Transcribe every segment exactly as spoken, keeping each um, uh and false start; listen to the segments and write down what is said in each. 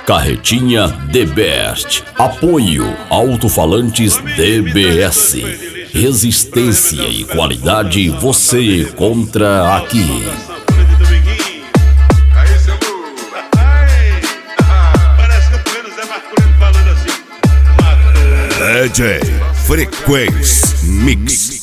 Carretinha The Best. Apoio Alto-Falantes D B S. Resistência e qualidade você encontra aqui. D J Frequência Mix.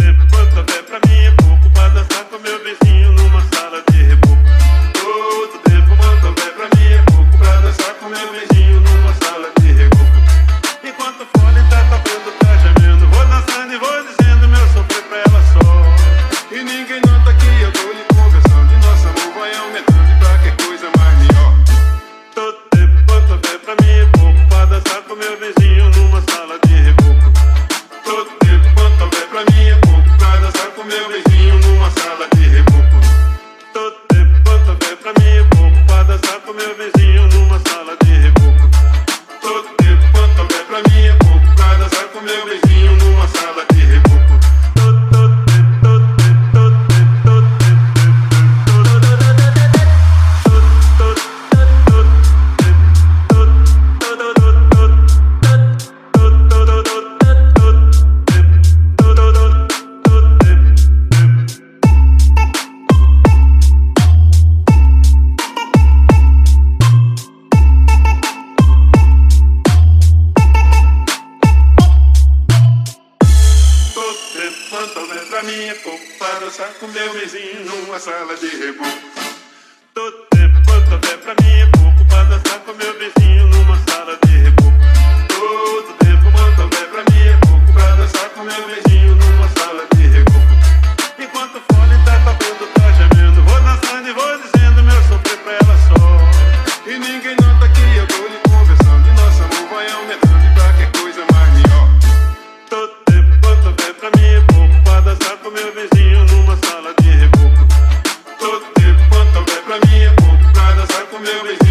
Com meu vizinho numa sala de reboco. Todo tempo quanto houver pra mim é pouco pra dançar com meu vizinho numa sala de reboco. Todo tempo quanto houver pra mim é pouco pra dançar com meu vizinho numa sala de reboco. Enquanto o fone tá tocando, tá gemendo, vou dançando e vou dizendo meu sofrer pra ela só. E ninguém nota que eu tô lhe conversando e nosso amor vai aumentando e qualquer coisa mais melhor. Todo tempo quanto houver pra mim é pouco pra dançar com meu vizinho numa sala de reboco. Todo tempo quanto houver pra mim é pouco pra dançar com meu vizinho.